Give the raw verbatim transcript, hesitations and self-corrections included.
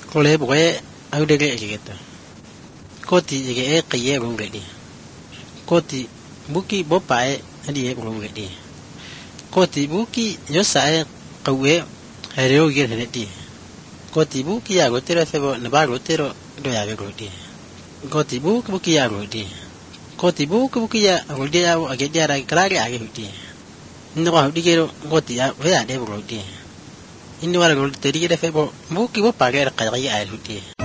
Kole boye audege egeta. Koti ege e qiye bungedi. Koti buki bopae adi e bungedi. Koti buki yosae qawe hereo ger heneti. Koti buki ya gotero febo naba gotero do ya goti. Koti buki buki ya goti. Koti buki buki ya goti ya agedi ara krari age goti. Ndo wa digero goti ya we ya de goti. Indi wala gol teri de febo buki bo pager qari ay goti.